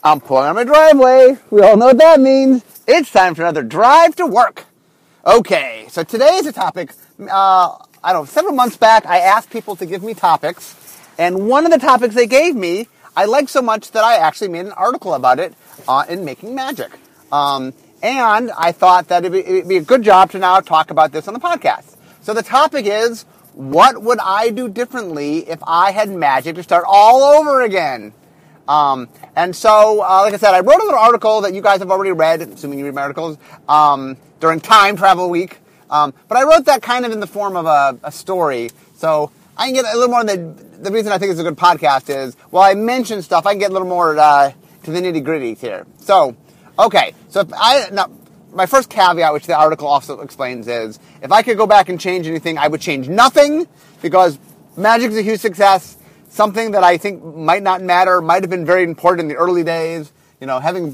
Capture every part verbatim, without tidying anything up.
I'm pulling on my driveway. We all know what that means. It's time for another drive to work. Okay, so today is a topic. Uh, I don't know, several months back, I asked people to give me topics, and one of the topics they gave me, I liked so much that I actually made an article about it uh, in Making Magic. Um, and I thought that it'd be, it'd be a good job to now talk about this on the podcast. So the topic is, what would I do differently if I had magic to start all over again? Um, and so, uh, like I said, I wrote a little article that you guys have already read, assuming you read my articles, um, during Time Travel Week. Um, but I wrote that kind of in the form of a, a story. So I can get a little more, the, the reason I think it's a good podcast is, while I mention stuff, I can get a little more, uh, to the nitty gritty here. So, okay. So if I, now, my first caveat, which the article also explains, is, if I could go back and change anything, I would change nothing, because Magic's a huge success. Something that I think might not matter, might have been very important in the early days. You know, having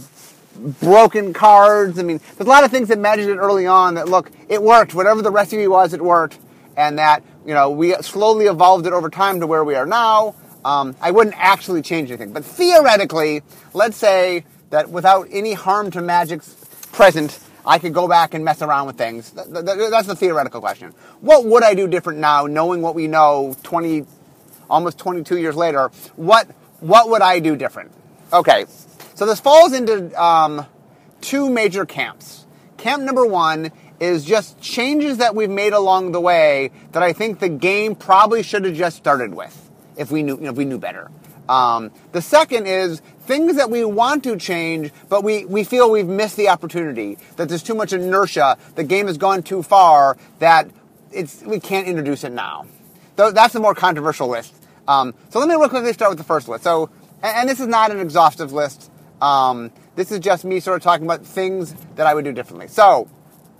broken cards. I mean, there's a lot of things that Magic did early on that, look, it worked. Whatever the recipe was, it worked. And that, you know, we slowly evolved it over time to where we are now. Um, I wouldn't actually change anything. But theoretically, let's say that without any harm to Magic's present, I could go back and mess around with things. That's the theoretical question. What would I do different now, knowing what we know twenty almost twenty-two years later, what what would I do different? Okay, so this falls into um, two major camps. Camp number one is just changes that we've made along the way that I think the game probably should have just started with if we knew, you know, if we knew better. Um, the second is things that we want to change, but we, we feel we've missed the opportunity, that there's too much inertia, the game has gone too far, that it's we can't introduce it now. That's the more controversial list. Um, so let me real quickly start with the first list. So, and, and this is not an exhaustive list. Um, this is just me sort of talking about things that I would do differently. So,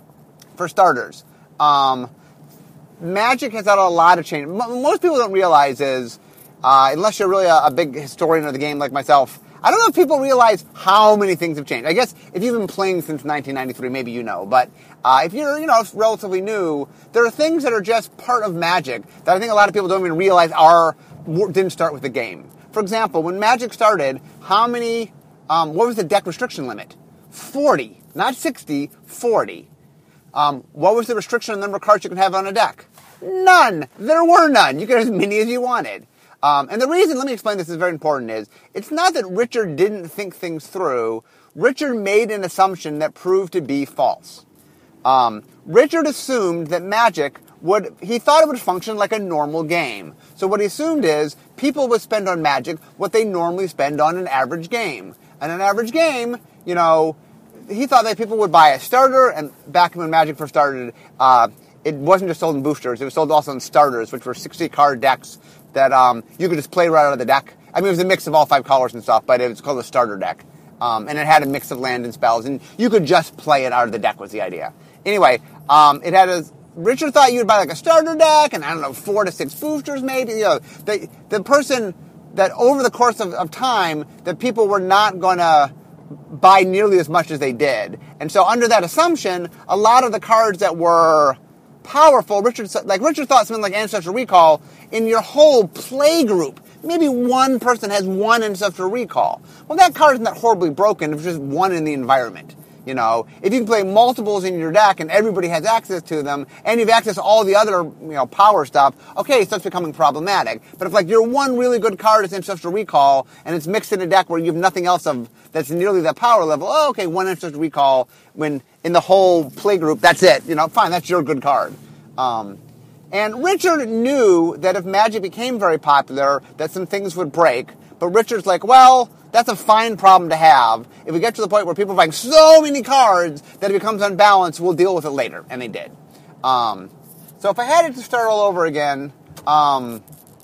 for starters, um, Magic has had a lot of change. M- most people don't realize is, uh, unless you're really a, a big historian of the game like myself, I don't know if people realize how many things have changed. I guess if you've been playing since nineteen ninety-three, maybe you know. But uh, if you're, you know, relatively new, there are things that are just part of Magic that I think a lot of people don't even realize are didn't start with the game. For example, when Magic started, how many? Um, what was the deck restriction limit? forty, not sixty, forty. Um, what was the restriction on the number of cards you could have on a deck? None. There were none. You could have as many as you wanted. Um, and the reason, let me explain this, is very important, is it's not that Richard didn't think things through. Richard made an assumption that proved to be false. Um, Richard assumed that Magic would, he thought it would function like a normal game. So what he assumed is people would spend on Magic what they normally spend on an average game. And an average game, you know, he thought that people would buy a starter, and back when Magic first started, uh, it wasn't just sold in boosters, it was sold also in starters, which were sixty-card decks that um, you could just play right out of the deck. I mean, it was a mix of all five colors and stuff, but it was called a starter deck. Um, and it had a mix of land and spells, and you could just play it out of the deck was the idea. Anyway, um, it had a... Richard thought you'd buy like a starter deck, and I don't know, four to six boosters maybe. You know, the, the person that over the course of, of time, that people were not going to buy nearly as much as they did. And so under that assumption, a lot of the cards that were powerful, Richard, like Richard thought something like Ancestral Recall, in your whole play group, maybe one person has one Ancestral Recall. Well, that card isn't that horribly broken, it's just one in the environment. You know, if you can play multiples in your deck and everybody has access to them, and you've access to all the other, you know, power stuff, okay, it starts becoming problematic. But if, like, your one really good card is Ancestral Recall, and it's mixed in a deck where you have nothing else of that's nearly that power level, oh, okay, one Ancestral Recall, when in the whole play group, that's it. You know, fine, that's your good card. Um, and Richard knew that if Magic became very popular, that some things would break. But Richard's like, well, that's a fine problem to have. If we get to the point where people are buying so many cards that it becomes unbalanced, we'll deal with it later. And they did. Um, so if I had it to start all over again, um,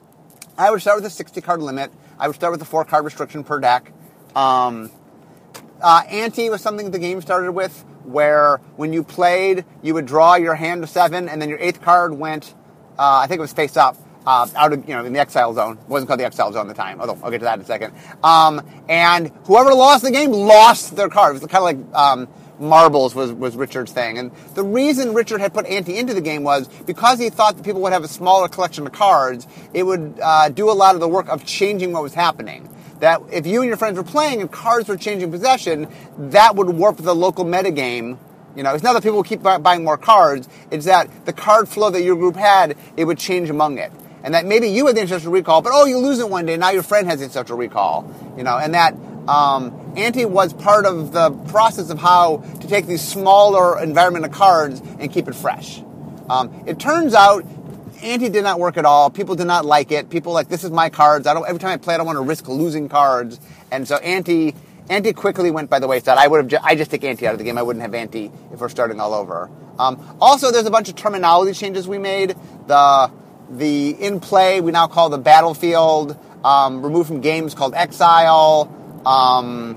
I would start with a sixty-card limit. I would start with a four-card restriction per deck. Um, uh, ante was something the game started with, where when you played, you would draw your hand to seven, and then your eighth card went, uh, I think it was face up, uh, out of, you know, in the exile zone. It wasn't called the exile zone at the time, although I'll get to that in a second. Um, and whoever lost the game lost their card. It was kind of like um, marbles was, was Richard's thing. And the reason Richard had put ante into the game was because he thought that people would have a smaller collection of cards, it would uh, do a lot of the work of changing what was happening. that if you and your friends were playing and cards were changing possession, that would warp the local metagame. You know, it's not that people would keep buying more cards. It's that the card flow that your group had, it would change among it. And that maybe you had the ancestral recall, but oh, you lose it one day, now your friend has the ancestral recall. You know, and that um, Ante was part of the process of how to take these smaller environment of cards and keep it fresh. Um, it turns out Ante did not work at all. People did not like it. People like, this is my cards. I don't. Every time I play, I don't want to risk losing cards. And so Ante... Ante quickly went by the wayside. I would have. Ju- I just take Ante out of the game. I wouldn't have Ante if we're starting all over. Um, also, there's a bunch of terminology changes we made. The the in play we now call the battlefield. Um, removed from games called exile. Um,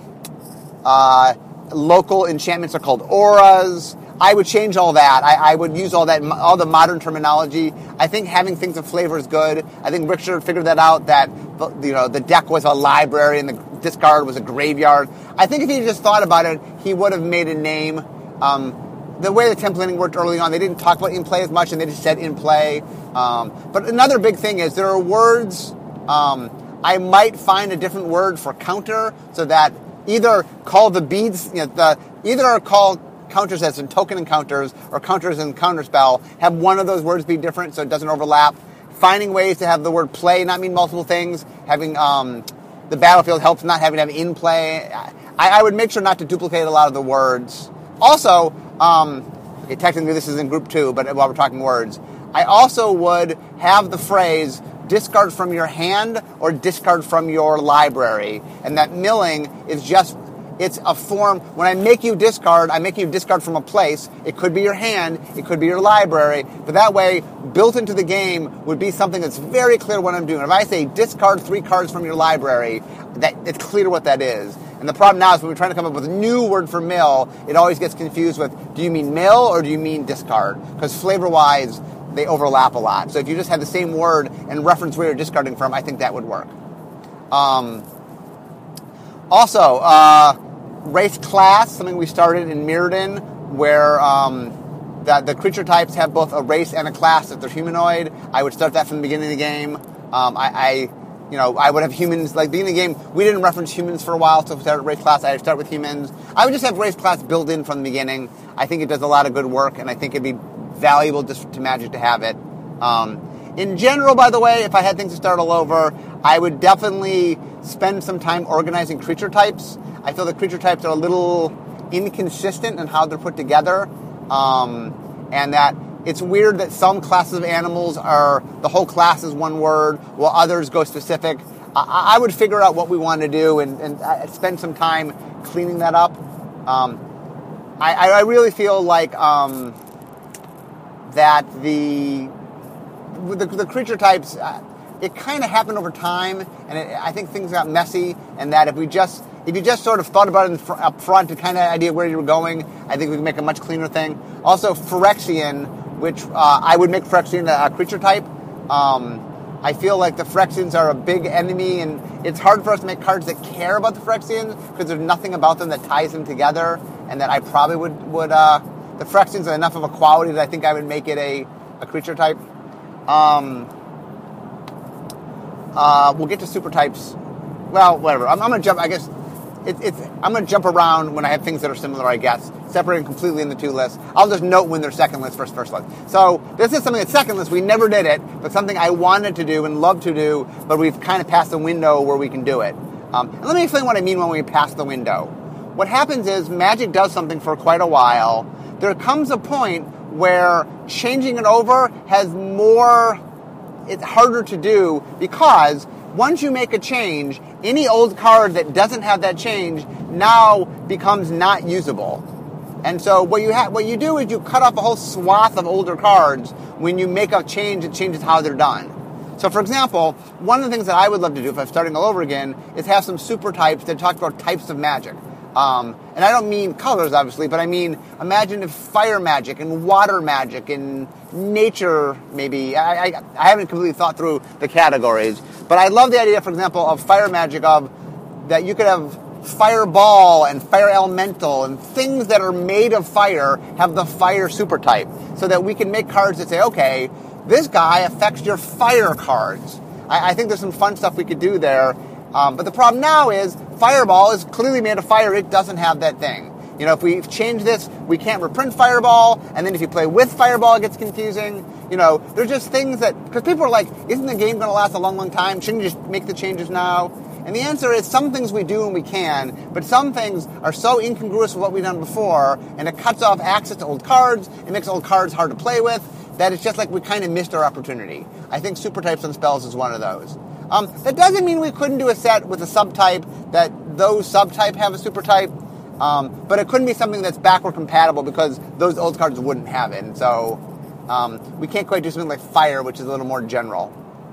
uh, local enchantments are called auras. I would change all that. I, I would use all that, all the modern terminology. I think having things of flavor is good. I think Richard figured that out, that, you know, the deck was a library and the discard was a graveyard. I think if he just thought about it, he would have made a name. Um, the way the templating worked early on, they didn't talk about in play as much, and they just said in play. Um, but another big thing is there are words. Um, I might find a different word for counter, so that either call the beads, you know, the either are called counters as in token encounters or counters in counterspell, have one of those words be different so it doesn't overlap. Finding ways to have the word play not mean multiple things. Having um, the battlefield helps not having to have in play. I, I would make sure not to duplicate a lot of the words. Also, um, it, technically this is in group two, but while we're talking words, I also would have the phrase discard from your hand or discard from your library. And that milling is just... It's a form, when I make you discard, I make you discard from a place. It could be your hand, it could be your library, but that way, built into the game would be something that's very clear what I'm doing. If I say discard three cards from your library, that it's clear what that is. And the problem now is when we're trying to come up with a new word for mill, it always gets confused with, do you mean mill or do you mean discard? Because flavor-wise, they overlap a lot. So if you just have the same word and reference where you're discarding from, I think that would work. Um, also, uh... race class, something we started in Mirrodin, where um, the, the creature types have both a race and a class if they're humanoid. I would start that from the beginning of the game. Um, I, I, you know, I would have humans, like, beginning of the game, we didn't reference humans for a while, so if we started race class, I'd start with humans. I would just have race class built in from the beginning. I think it does a lot of good work, and I think it'd be valuable just to Magic to have it. Um, in general, by the way, if I had things to start all over, I would definitely spend some time organizing creature types. I feel the creature types are a little inconsistent in how they're put together, um, and that it's weird that some classes of animals are, the whole class is one word, while others go specific. I, I would figure out what we want to do and, and spend some time cleaning that up. Um, I, I really feel like um, that the, the the creature types, uh, it kind of happened over time, and it, I think things got messy, and that if we just If you just sort of thought about it in fr- up front to kind of idea where you were going, I think we can make a much cleaner thing. Also, Phyrexian, which uh, I would make Phyrexian a, a creature type. Um, I feel like the Phyrexians are a big enemy, and it's hard for us to make cards that care about the Phyrexians because there's nothing about them that ties them together, and that I probably would... would uh, the Phyrexians are enough of a quality that I think I would make it a, a creature type. Um, uh, we'll get to super types. Well, whatever. I'm, I'm going to jump, I guess... It, it's, I'm going to jump around when I have things that are similar, I guess, separating completely in the two lists. I'll just note when they're second list versus first list. So this is something that's second list. We never did it, but something I wanted to do and love to do, but we've kind of passed the window where we can do it. Um, and let me explain what I mean when we pass the window. What happens is Magic does something for quite a while. There comes a point where changing it over has more... It's harder to do because once you make a change, any old card that doesn't have that change now becomes not usable. And so what you ha- what you do is you cut off a whole swath of older cards when you make a change that changes how they're done. So for example, one of the things that I would love to do if I'm starting all over again is have some super types that talk about types of magic. Um, and I don't mean colors, obviously, but I mean, imagine if fire magic and water magic and nature, maybe. I, I, I haven't completely thought through the categories. But I love the idea, for example, of fire magic, of that you could have fireball and fire elemental and things that are made of fire have the fire super type. So that we can make cards that say, okay, this guy affects your fire cards. I, I think there's some fun stuff we could do there. Um, but the problem now is Fireball is clearly made of fire. It doesn't have that thing. You know, if we change this, we can't reprint Fireball, and then if you play with Fireball, it gets confusing. You know, there's just things that, because people are like, isn't the game going to last a long, long time? Shouldn't you just make the changes now? And the answer is some things we do and we can, but some things are so incongruous with what we've done before, and it cuts off access to old cards, it makes old cards hard to play with, that it's just like we kind of missed our opportunity. I think super types on spells is one of those. Um, that doesn't mean we couldn't do a set with a subtype that those subtype have a super type, um, but it couldn't be something that's backward compatible because those old cards wouldn't have it. And so um, we can't quite do something like Fire, which is a little more general.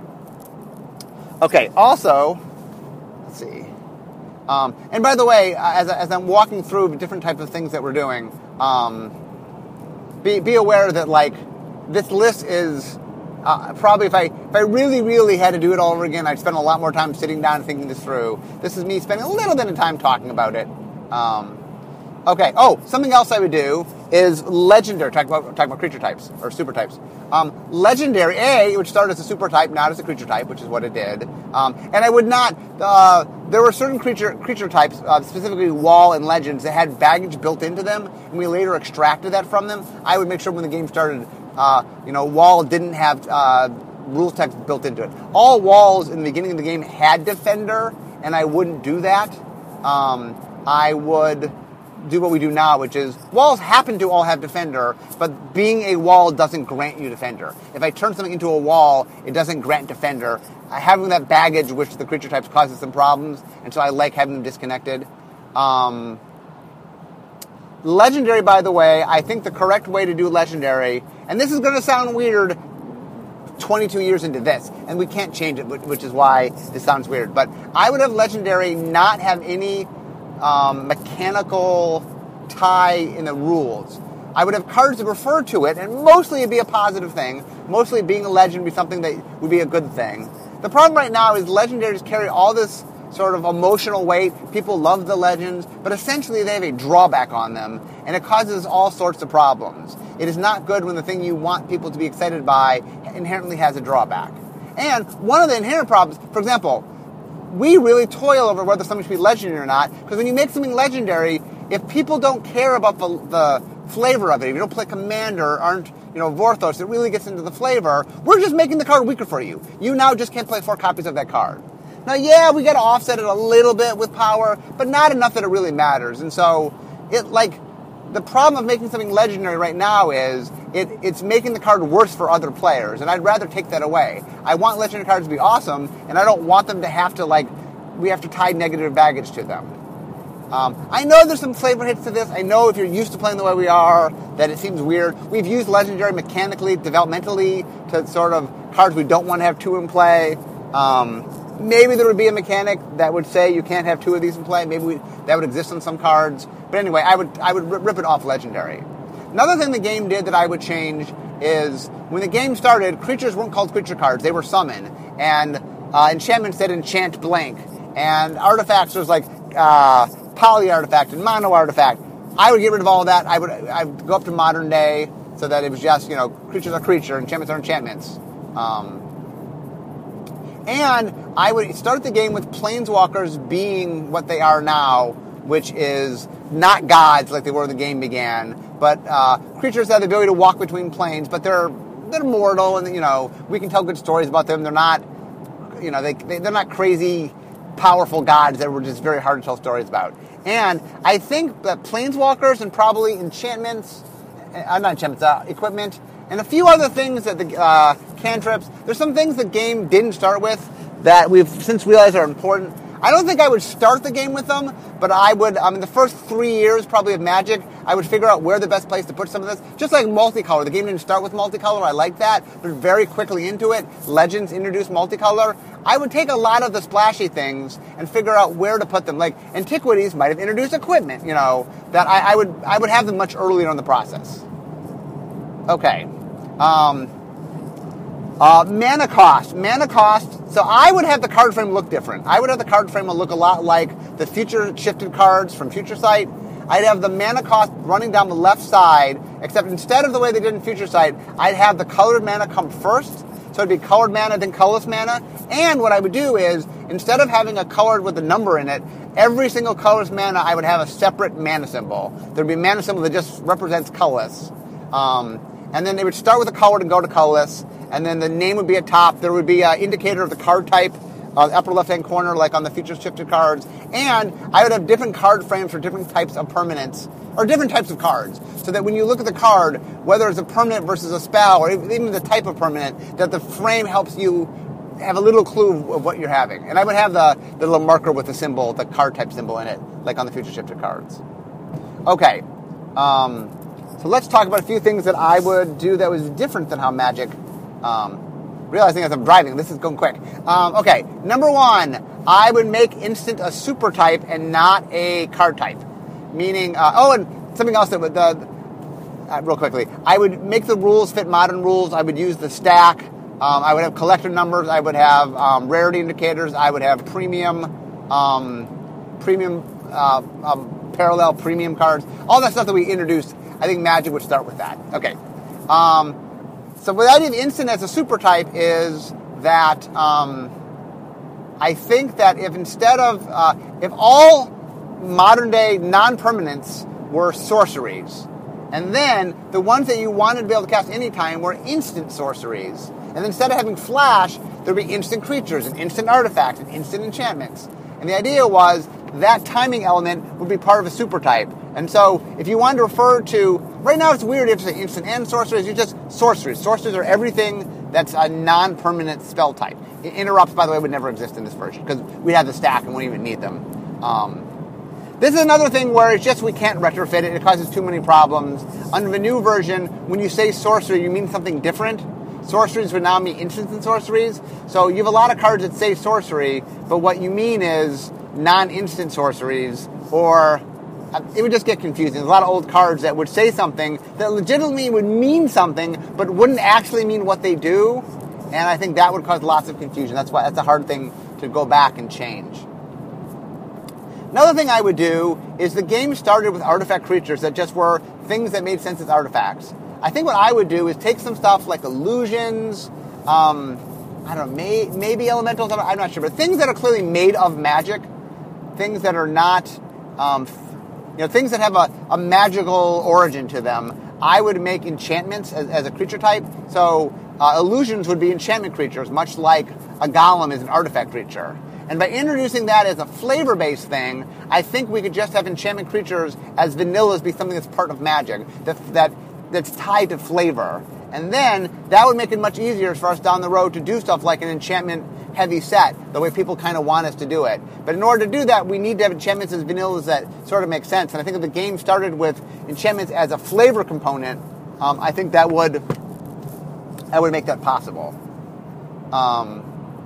Okay, also, let's see. Um, and by the way, as, as I'm walking through different types of things that we're doing, um, be, be aware that, like, this list is uh, probably, if I if I really, really had to do it all over again, I'd spend a lot more time sitting down and thinking this through. This is me spending a little bit of time talking about it. Um, okay, oh, something else I would do is Legendary, talk about, talk about creature types, or super types. Um, Legendary, A, which started as a super type, not as a creature type, which is what it did. Um, and I would not, uh, there were certain creature creature types, uh, specifically Wall and Legends, that had baggage built into them, and we later extracted that from them. I would make sure when the game started, uh, you know, Wall didn't have uh, rules text built into it. All Walls in the beginning of the game had Defender, and I wouldn't do that. Um, I would do what we do now, which is Walls happen to all have Defender, but being a Wall doesn't grant you Defender. If I turn something into a Wall, it doesn't grant Defender. Having that baggage, which the creature types, causes some problems, and so I like having them disconnected. Um, Legendary, by the way, I think the correct way to do Legendary, and this is going to sound weird twenty-two years into this, and we can't change it, which is why this sounds weird, but I would have Legendary not have any um, mechanical tie in the rules. I would have cards that refer to it, and mostly it'd be a positive thing. Mostly being a legend would be something that would be a good thing. The problem right now is Legendaries carry all this sort of emotional weight. People love the legends, but essentially they have a drawback on them, and it causes all sorts of problems. It is not good when the thing you want people to be excited by inherently has a drawback. And one of the inherent problems, for example, we really toil over whether something should be legendary or not, because when you make something legendary, if people don't care about the, the flavor of it, if you don't play Commander, aren't, you know, Vorthos, it really gets into the flavor, we're just making the card weaker for you. You now just can't play four copies of that card. Now, yeah, we got to offset it a little bit with power, but not enough that it really matters. And so, it like, the problem of making something legendary right now is it, it's making the card worse for other players, and I'd rather take that away. I want legendary cards to be awesome, and I don't want them to have to, like, we have to tie negative baggage to them. Um, I know there's some flavor hits to this. I know if you're used to playing the way we are, that it seems weird. We've used legendary mechanically, developmentally, to sort of cards we don't want to have two in play. Um... Maybe there would be a mechanic that would say you can't have two of these in play. Maybe we, that would exist on some cards. But anyway, I would I would rip it off Legendary. Another thing the game did that I would change is when the game started, creatures weren't called creature cards. They were summon. And uh, enchantments said enchant blank. And artifacts was like uh, poly artifact and mono artifact. I would get rid of all of that. I would I would go up to modern day so that it was just, you know, creatures are creature, enchantments are enchantments. Um, And I would start the game with planeswalkers being what they are now, which is not gods like they were when the game began, but uh, creatures that have the ability to walk between planes, but they're they're mortal, and you know we can tell good stories about them. They're not, you know, they, they they're not crazy, powerful gods that were just very hard to tell stories about. And I think that planeswalkers and probably enchantments, uh, not enchantments, uh, equipment. And a few other things that the uh, cantrips, there's some things the game didn't start with that we've since realized are important. I don't think I would start the game with them, but I would, um, in the first three years probably of Magic, I would figure out where the best place to put some of this. Just like multicolor. The game didn't start with multicolor, I like that, but very quickly into it, Legends introduced multicolor. I would take a lot of the splashy things and figure out where to put them. Like, Antiquities might have introduced equipment, you know, that I, I would I would have them much earlier in the process. Okay. Um, uh, mana cost. Mana cost. So I would have the card frame look different. I would have the card frame look a lot like the future shifted cards from Future Sight. I'd have the mana cost running down the left side, except instead of the way they did in Future Sight, I'd have the colored mana come first. So it'd be colored mana, then colorless mana. And what I would do is, instead of having a colored with a number in it, every single colorless mana, I would have a separate mana symbol. There'd be a mana symbol that just represents colorless. Um, and then they would start with a colored and go to colorless. And then the name would be at top. There would be an indicator of the card type, uh, upper left-hand corner, like on the feature shifted cards. And I would have different card frames for different types of permanents, or different types of cards, so that when you look at the card, whether it's a permanent versus a spell, or even the type of permanent, that the frame helps you have a little clue of what you're having. And I would have the, the little marker with the symbol, the card type symbol in it, like on the future shifted cards. Okay, um, so let's talk about a few things that I would do that was different than how Magic, um, realizing as I'm driving, this is going quick. Um, okay, number one, I would make instant a super type and not a card type. Meaning, uh, oh, and something else that would, uh, uh, real quickly, I would make the rules fit modern rules. I would use the stack. Um, I would have collector numbers. I would have um, rarity indicators. I would have premium, um, premium, uh, um, parallel premium cards. All that stuff that we introduced. I think Magic would start with that. Okay. Um, so the idea of instant as a super type is that um, I think that if instead of uh, if all modern day non-permanents were sorceries, and then the ones that you wanted to be able to cast anytime were instant sorceries. And then instead of having flash, there'd be instant creatures and instant artifacts and instant enchantments. And the idea was that timing element would be part of a super type. And so if you wanted to refer to, right now it's weird if you say instant and sorceries, you're just sorceries. Sorceries are everything that's a non-permanent spell type. Interrupts, by the way, would never exist in this version because we have the stack and we wouldn't even need them. Um, This is another thing where it's just we can't retrofit it. It causes too many problems. Under the new version, when you say sorcery, you mean something different. Sorceries would now mean instant and sorceries. So you have a lot of cards that say sorcery, but what you mean is non-instant sorceries, or uh, it would just get confusing. There's a lot of old cards that would say something that legitimately would mean something, but wouldn't actually mean what they do. And I think that would cause lots of confusion. That's why that's a hard thing to go back and change. Another thing I would do is the game started with artifact creatures that just were things that made sense as artifacts. I think what I would do is take some stuff like illusions, um, I don't know, may, maybe elementals, I'm not sure, but things that are clearly made of magic, things that are not, um, you know, things that have a, a magical origin to them. I would make enchantments as, as a creature type. So uh, illusions would be enchantment creatures, much like a golem is an artifact creature. And by introducing that as a flavor-based thing, I think we could just have enchantment creatures as vanillas be something that's part of magic, that, that that's tied to flavor. And then that would make it much easier for us down the road to do stuff like an enchantment-heavy set, the way people kind of want us to do it. But in order to do that, we need to have enchantments as vanillas that sort of make sense. And I think if the game started with enchantments as a flavor component, um, I think that would that would make that possible. Um...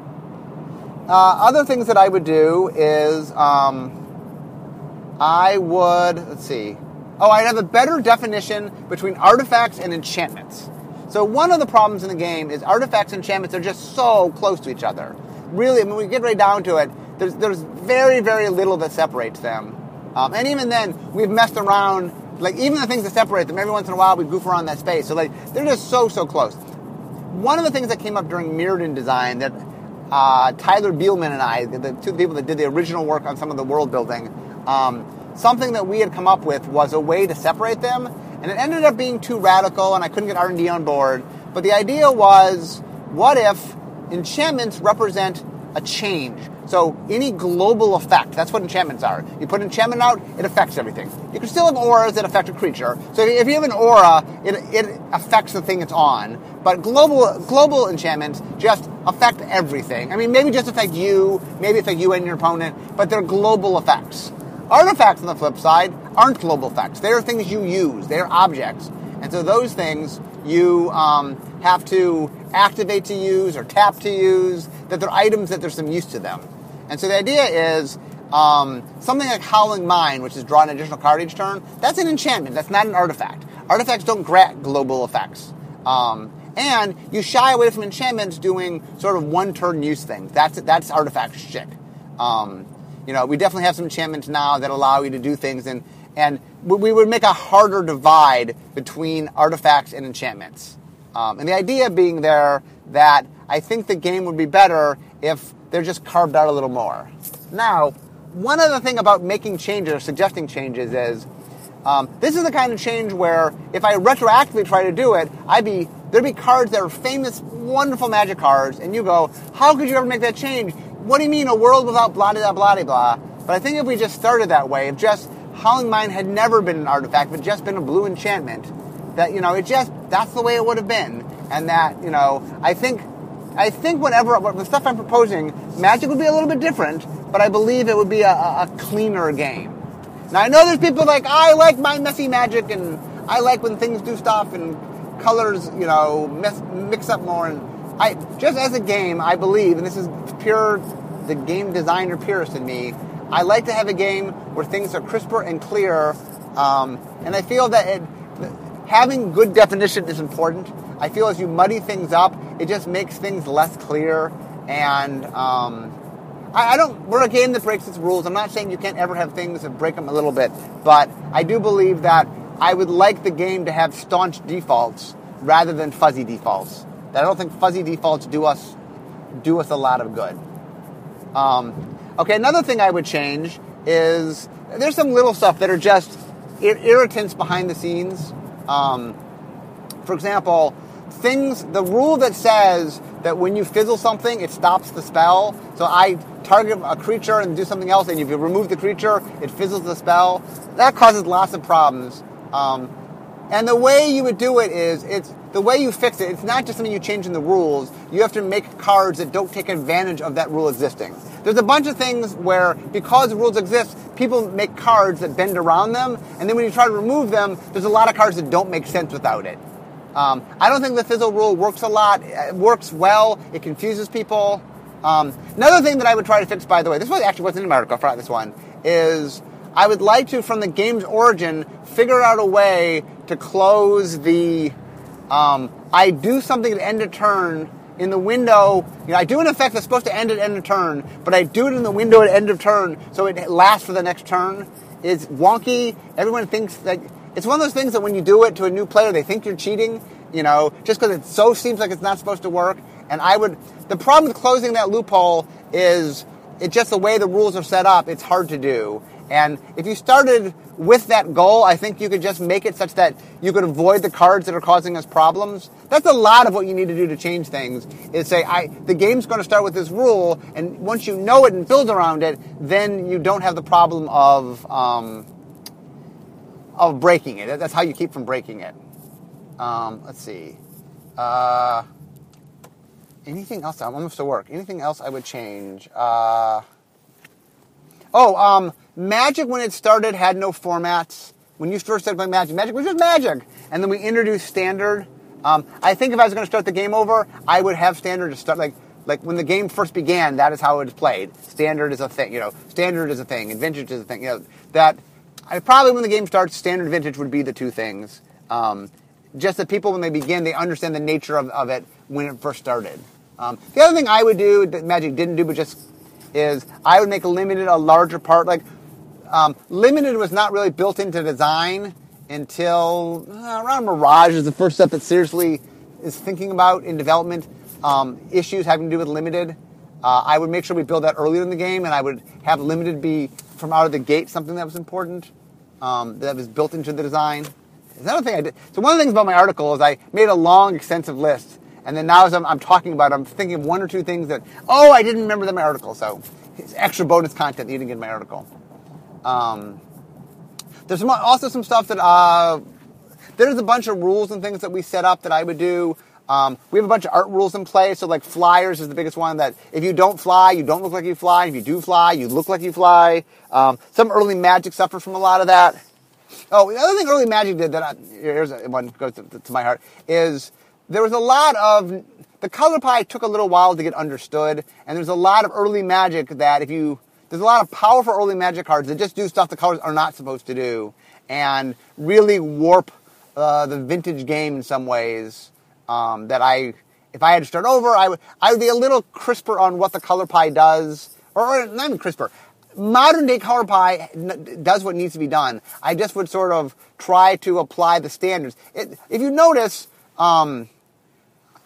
Uh, other things that I would do is um, I would, let's see, oh, I'd have a better definition between artifacts and enchantments. So one of the problems in the game is artifacts and enchantments are just so close to each other. Really, when we get right down to it, there's there's very, very little that separates them. Um, and even then, we've messed around, like even the things that separate them, every once in a while we goof around that space. So like they're just so, so close. One of the things that came up during Mirrodin design that Uh, Tyler Bielman and I, the two people that did the original work on some of the world building, um, something that we had come up with was a way to separate them, and it ended up being too radical, and I couldn't get R and D on board. But the idea was, what if enchantments represent a change? So any global effect, that's what enchantments are. You put enchantment out, it affects everything. You can still have auras that affect a creature. So if you have an aura, it, it affects the thing it's on. But global global enchantments just affect everything. I mean, maybe just affect you, maybe affect you and your opponent, but they're global effects. Artifacts, on the flip side, aren't global effects. They are things you use. They are objects. And so those things you um, have to activate to use or tap to use, that they're items that there's some use to them. And so the idea is um, something like Howling Mine, which is draw an additional card each turn, that's an enchantment. That's not an artifact. Artifacts don't grant global effects. Um, and you shy away from enchantments doing sort of one-turn use things. That's that's artifact shit. Um, you know, we definitely have some enchantments now that allow you to do things, and, and we would make a harder divide between artifacts and enchantments. Um, and the idea being there that I think the game would be better if they're just carved out a little more. Now, one other thing about making changes or suggesting changes is um, this is the kind of change where if I retroactively try to do it, I'd be there'd be cards that are famous, wonderful Magic cards, and you go, how could you ever make that change? What do you mean, a world without blah, blah, blah, blah? But I think if we just started that way, if just Howling Mine had never been an artifact, but just been a blue enchantment, that, you know, it just, that's the way it would have been. And that, you know, I think, I think whatever, the stuff I'm proposing, Magic would be a little bit different, but I believe it would be a, a cleaner game. Now, I know there's people like, I like my messy Magic, and I like when things do stuff, and colors, you know, mess, mix up more, and I, just as a game, I believe, and this is pure, the game designer purist in me, I like to have a game where things are crisper and clear, um, and I feel that it, having good definition is important. I feel as you muddy things up, it just makes things less clear, and um, I, I don't, we're a game that breaks its rules. I'm not saying you can't ever have things that break them a little bit, but I do believe that I would like the game to have staunch defaults rather than fuzzy defaults. That I don't think fuzzy defaults do us do us a lot of good. Um, okay, another thing I would change is there's some little stuff that are just ir- irritants behind the scenes. Um, for example, things, the rule that says that when you fizzle something, it stops the spell. So I target a creature and do something else, and if you remove the creature, it fizzles the spell. That causes lots of problems. Um, and the way you would do it is, it's the way you fix it, it's not just something you change in the rules. You have to make cards that don't take advantage of that rule existing. There's a bunch of things where, because the rules exist, people make cards that bend around them, and then when you try to remove them, there's a lot of cards that don't make sense without it. Um, I don't think the fizzle rule works a lot. It works well. It confuses people. Um, another thing that I would try to fix, by the way, this was actually wasn't in my article, I forgot this one, is I would like to, from the game's origin, figure out a way to close the, um, I do something at end of turn in the window, you know, I do an effect that's supposed to end at end of turn, but I do it in the window at end of turn, so it lasts for the next turn. It's wonky. Everyone thinks that, it's one of those things that when you do it to a new player, they think you're cheating, you know, just because it so seems like it's not supposed to work. And I would, the problem with closing that loophole is, it's just the way the rules are set up, it's hard to do. And if you started with that goal, I think you could just make it such that you could avoid the cards that are causing us problems. That's a lot of what you need to do to change things, is say, I, the game's going to start with this rule, and once you know it and build around it, then you don't have the problem of um, of breaking it. That's how you keep from breaking it. Um, let's see. Uh, anything else? I'm almost to work. Anything else I would change? Uh, oh, um... Magic, when it started, had no formats. When you first started playing Magic, Magic was just Magic. And then we introduced Standard. Um, I think if I was going to start the game over, I would have Standard to start, like, like when the game first began, that is how it was played. Standard is a thing, you know, Standard is a thing, and Vintage is a thing. You know, that, I probably when the game starts, Standard and Vintage would be the two things. Um, just that people, when they begin, they understand the nature of, of it when it first started. Um, the other thing I would do that Magic didn't do, but just is I would make a limited a larger part, like, Um, limited was not really built into design until uh, around Mirage is the first step that seriously is thinking about in development um, issues having to do with limited. Uh, I would make sure we build that earlier in the game, and I would have limited be from out of the gate something that was important, um, that was built into the design. Another thing I did. So one of the things about my article is I made a long, extensive list, and then now as I'm, I'm talking about it, I'm thinking of one or two things that, oh, I didn't remember them in my article, so it's extra bonus content that you didn't get in my article. Um, there's some, also some stuff that, uh, there's a bunch of rules and things that we set up that I would do. Um, we have a bunch of art rules in place. So like flyers is the biggest one, that if you don't fly, you don't look like you fly. If you do fly, you look like you fly. Um, some early Magic suffered from a lot of that. Oh, the other thing early Magic did that, I, here's one that goes to, to my heart, is there was a lot of, the color pie took a little while to get understood. And there's a lot of early Magic that if you, There's a lot of powerful early Magic cards that just do stuff the colors are not supposed to do, and really warp uh, the vintage game in some ways. Um, that I, if I had to start over, I would I would be a little crisper on what the color pie does, or, or not even crisper. Modern day color pie n- does what needs to be done. I just would sort of try to apply the standards. It, if you notice, um,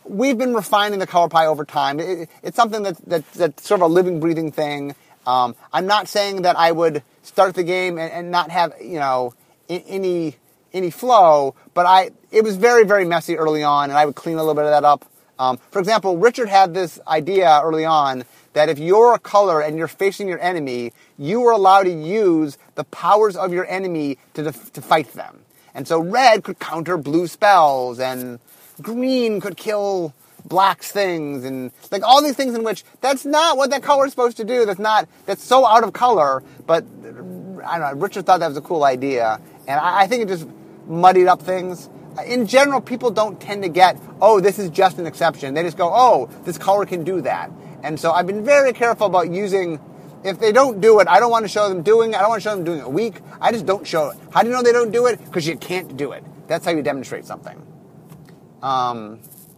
we've been refining the color pie over time. It, it's something that, that that's sort of a living, breathing thing. Um, I'm not saying that I would start the game and, and not have, you know, any any flow, but I it was very, very messy early on, and I would clean a little bit of that up. Um, for example, Richard had this idea early on that if you're a color and you're facing your enemy, you were allowed to use the powers of your enemy to def- to fight them. And so red could counter blue spells, and green could kill black's things, and like all these things in which that's not what that color is supposed to do. That's not, that's so out of color, but I don't know, Richard thought that was a cool idea, and I, I think it just muddied up things. In general, people don't tend to get, oh, this is just an exception. They just go, oh, this color can do that. And so I've been very careful about using, if they don't do it, I don't want to show them doing it. I don't want to show them doing it a week. I just don't show it. How do you know they don't do it? Because you can't do it. That's how you demonstrate something. Um,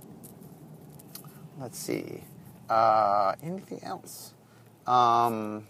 let's see. Uh, anything else? Um,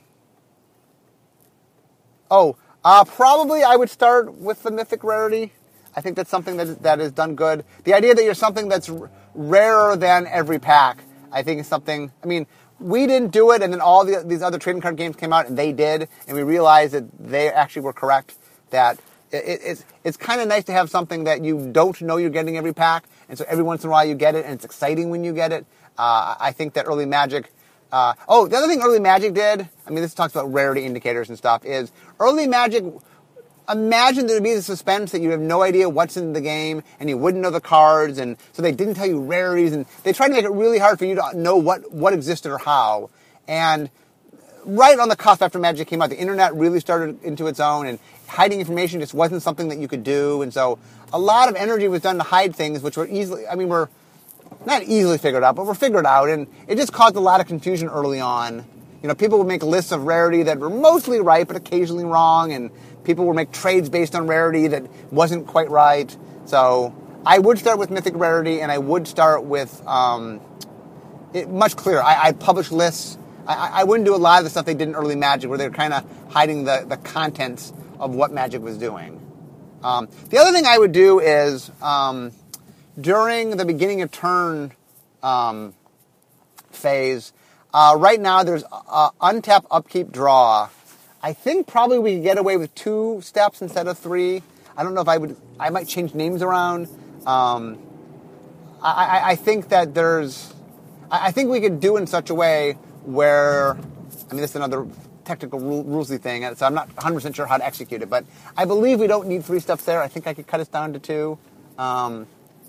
oh, uh, probably I would start with the mythic rarity. I think that's something that is, that is done good. The idea that you're something that's r- rarer than every pack, I think is something, I mean, we didn't do it, and then all the, these other trading card games came out, and they did, and we realized that they actually were correct, that it, it's it's kind of nice to have something that you don't know you're getting every pack, and so every once in a while you get it, and it's exciting when you get it. Uh, I think that early Magic, uh, oh, the other thing early Magic did, I mean, this talks about rarity indicators and stuff, is early Magic, imagine there would be the suspense that you have no idea what's in the game, and you wouldn't know the cards, and so they didn't tell you rarities, and they tried to make it really hard for you to know what, what existed or how. And right on the cusp after Magic came out, the internet really started into its own, and hiding information just wasn't something that you could do, and so a lot of energy was done to hide things which were easily, I mean, were not easily figured out, but were figured out, and it just caused a lot of confusion early on. You know, people would make lists of rarity that were mostly right, but occasionally wrong, and people would make trades based on rarity that wasn't quite right. So I would start with mythic rarity, and I would start with um, it much clearer. I, I'd publish lists. I, I wouldn't do a lot of the stuff they did in early Magic, where they were kind of hiding the, the contents of what Magic was doing. Um, the other thing I would do is um, during the beginning of turn um, phase, uh, right now there's uh, untap, upkeep, draw. I think probably we could get away with two steps instead of three. I don't know if I would, I might change names around. Um, I, I, I think that there's, I, I think we could do it in such a way where, I mean, this is another technical rule, rulesy thing, so I'm not one hundred percent sure how to execute it, but I believe we don't need three steps there. I think I could cut us down to two. Um,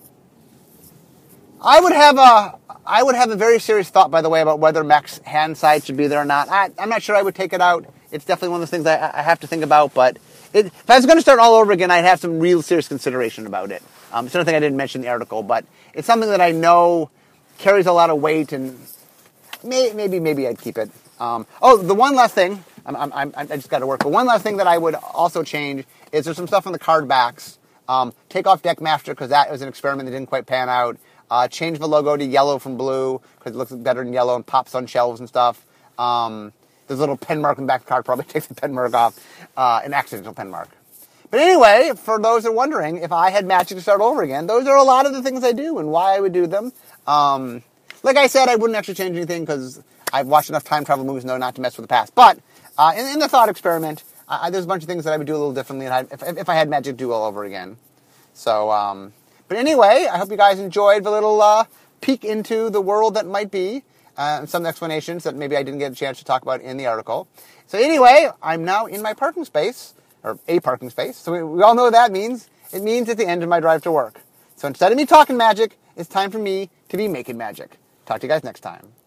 I would have a, I would have a very serious thought, by the way, about whether Mech's hand side should be there or not. I, I'm not sure I would take it out. It's definitely one of those things I, I have to think about, but it, if I was going to start all over again, I'd have some real serious consideration about it. Um, it's another thing I didn't mention in the article, but it's something that I know carries a lot of weight, and may, maybe maybe I'd keep it. Um, oh, the one last thing, I'm, I'm, I'm, I just got to work, but one last thing that I would also change is there's some stuff on the card backs. Um, take off Deck Master, because that was an experiment that didn't quite pan out. Uh, change the logo to yellow from blue, because it looks better than yellow and pops on shelves and stuff. Um, there's a little pen mark in the back of the card, probably takes the pen mark off, uh, an accidental pen mark. But anyway, for those that are wondering, if I had Magic to start over again, those are a lot of the things I do and why I would do them. Um, like I said, I wouldn't actually change anything, because I've watched enough time travel movies to know not to mess with the past. But uh, in, in the thought experiment, uh, there's a bunch of things that I would do a little differently, and I, if, if I had Magic to do all over again. So, um, but anyway, I hope you guys enjoyed the little uh, peek into the world that might be, uh, and some explanations that maybe I didn't get a chance to talk about in the article. So anyway, I'm now in my parking space, or a parking space. So we, we all know what that means. It means at the end of my drive to work. So instead of me talking magic, it's time for me to be making magic. Talk to you guys next time.